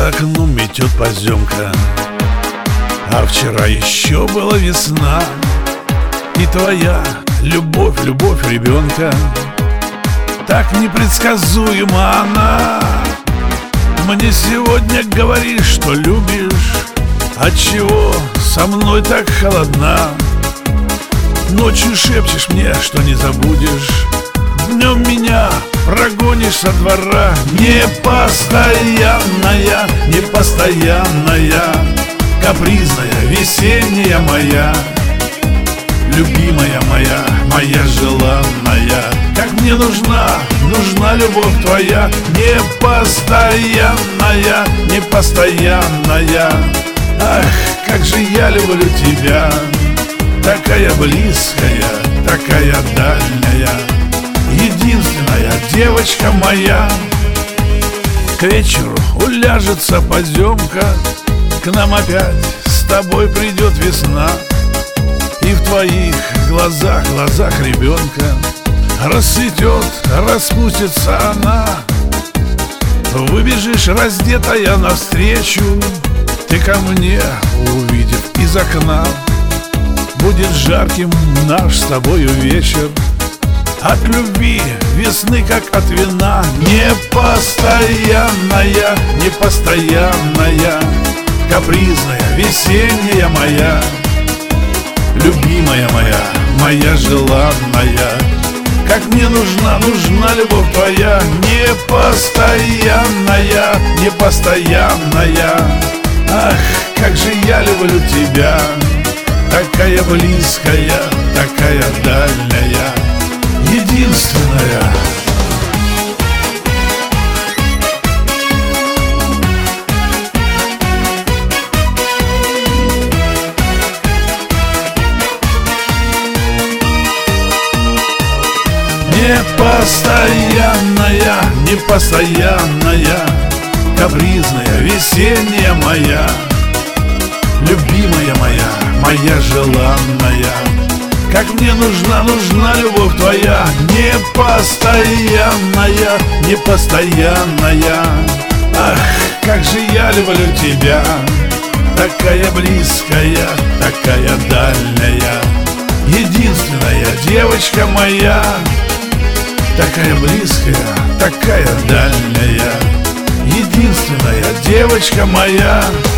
окном метет поземка, а вчера еще была весна. И твоя любовь, любовь ребенка, так непредсказуема она. Мне сегодня говоришь, что любишь, отчего со мной так холодна? Ночью шепчешь мне, что не забудешь, днем меня прогонишь со двора. Непостоянная, непостоянная, капризная, весенняя моя, любимая моя, моя желанная. Как мне нужна, нужна любовь твоя. Непостоянная, непостоянная. Ах, как же я люблю тебя. Такая близкая, такая дальняя, единственная девочка моя. К вечеру уляжется поземка, к нам опять с тобой придет весна. И в твоих глазах, глазах ребенка, расцветет, распустится она. Выбежишь раздетая навстречу, ты ко мне, увидев из окна. Будет жарким наш с тобою вечер, от любви весны, как от вина. Непостоянная, непостоянная, капризная, весенняя моя, любимая моя, моя желанная. Как мне нужна, нужна любовь твоя. Непостоянная, непостоянная. Ах, как же я люблю тебя. Такая близкая, такая дальняя, единственная. Непостоянная, непостоянная, капризная, весенняя моя, любимая моя, моя желанная. Как мне нужна, нужна любовь твоя. Непостоянная, непостоянная. Ах, как же я люблю тебя. Такая близкая, такая дальняя, единственная девочка моя. Такая близкая, такая дальняя, единственная девочка моя.